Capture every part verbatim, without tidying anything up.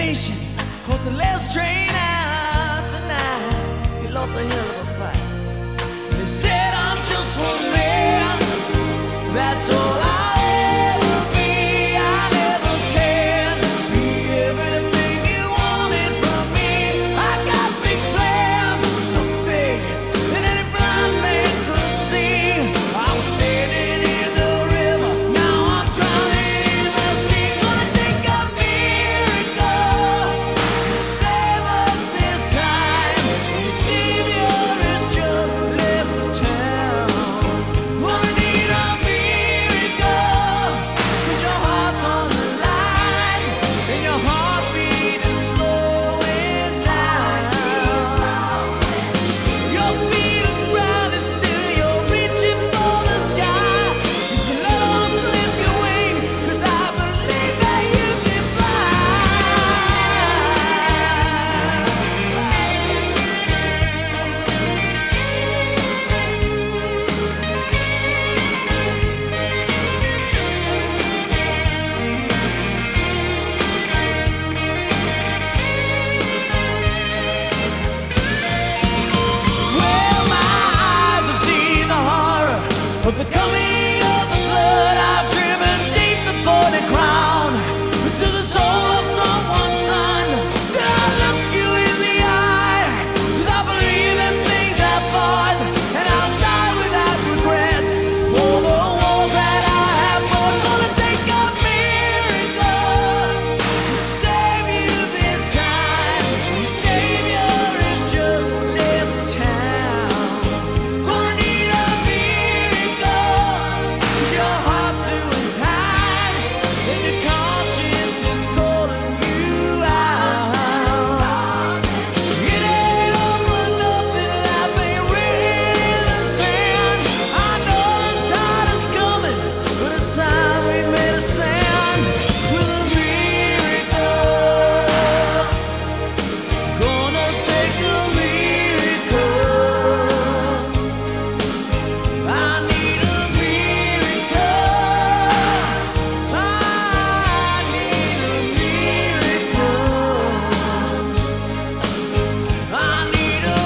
station, caught the last train out tonight. He lost a hell of a fight. They said I'm just one man, that's all I'll ever be. I never can be everything you wanted from me. I got big plans, so big that any blind man could see. I was standing in the river, now I'm drowning in the sea. Gonna take a miracle to save us this time. The Savior has just left the town. Gonna need a miracle, 'cause your heart's on the line and your heartbeat is slowing down. Your feet are grounded still, you're reaching for the sky. You can unflip your wings, 'cause I believe that you can fly. Well, my eyes have seen the horror of the coming of the flood. I've driven deep before the crown into the soul of someone's son. Still I look you in the eye, 'cause I believe in things I thought, and I'll die without regret for the walls that I have fought. Gonna take a miracle to save you this time. Your Savior has just left town. Gonna need a miracle, 'cause your heart's doing time and your conscience is calling you out. It ain't all or nothing, life ain't written in the sand. I know the tide is coming, but it's time we made a stand with a miracle. Gonna take a miracle. I need a miracle. I need a miracle. I need a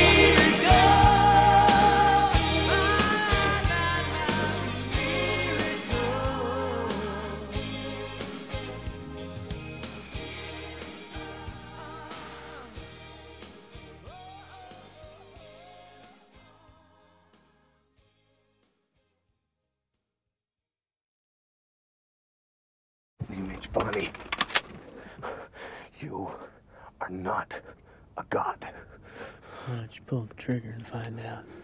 Name H. Bonnie, you are not a god. Why don't you pull the trigger and find out?